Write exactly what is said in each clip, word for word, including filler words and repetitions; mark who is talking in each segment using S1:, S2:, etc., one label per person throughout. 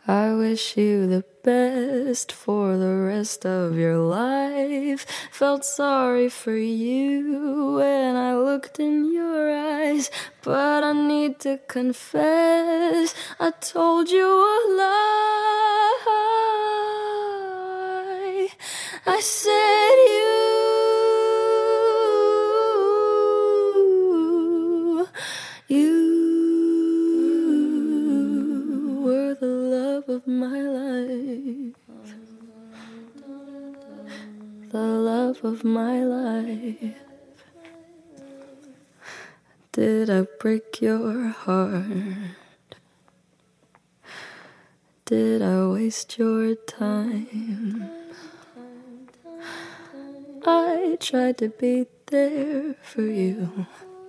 S1: I wish you the best for the rest of your life. Felt sorry for you when I looked in your eyes, but I need to confess, I told you a lie. I said you You were the love of my life, the love of my life. Did I break your heart? Did I waste your time? I tried to be there for you,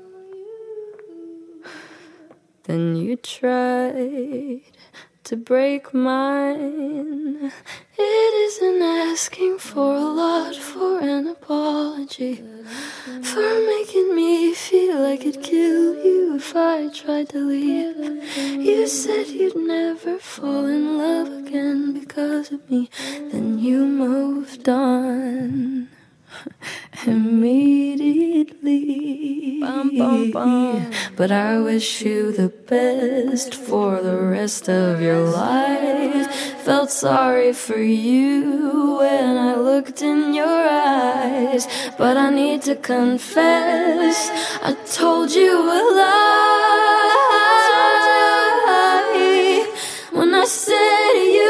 S1: then you tried to break mine. It isn't asking for a lot for an apology, for making me feel like it'd kill you if I tried to leave. You said you'd never fall in love again because of me, then you moved on immediately. Bum, bum, bum. But I wish you the best for the rest of your life. Felt sorry for you when I looked in your eyes, but I need to confess, I told you a lie when I said you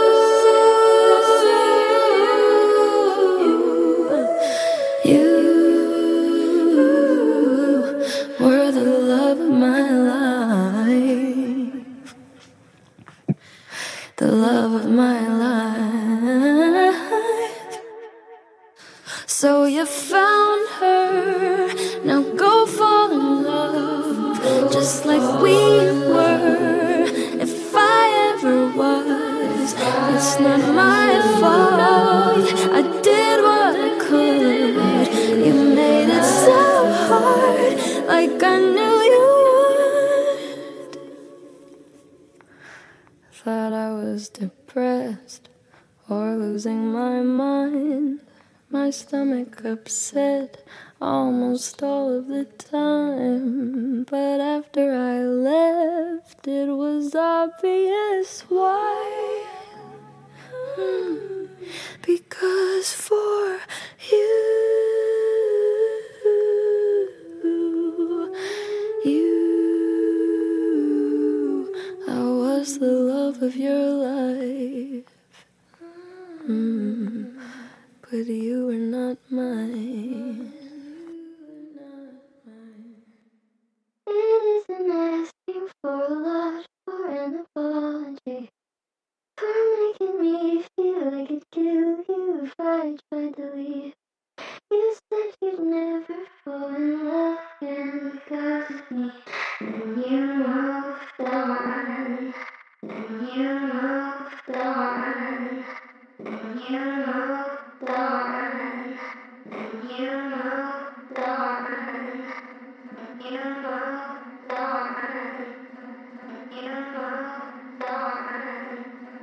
S1: the love of my life. So you found her, now go fall in love, just like we were. If I ever was, it's not my fault. I did what I could. You made it so hard, like I knew you would. Thought I was depressed or losing my mind, my stomach upset almost all of the time. But after I left, it was obvious why. Because for you, you I was the love of your life, mm, but you were not mine. It isn't asking for a lot for an apology, for making me feel like it'd kill you if I tried to leave. You said you'd never fall in love again because of me, and you moved on. And you moved on, and you moved on, and you moved on, and you moved on, and you moved on.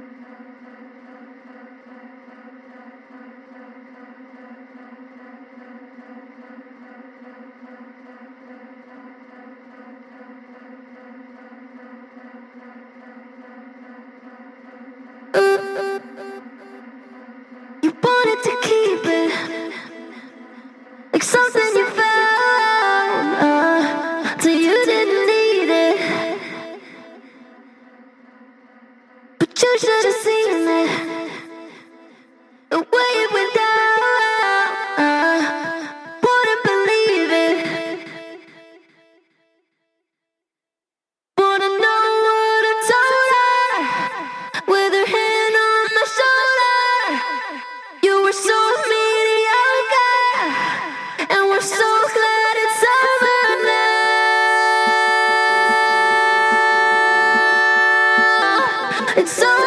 S1: You wanted to keep it like something you found, uh, till you didn't need it. But you should have seen it, the way it went down. uh, Wouldn't believe it. Wanna know what I told her, with her hand on my shoulder. You were so mediocre, and we're so glad it's over now. It's over.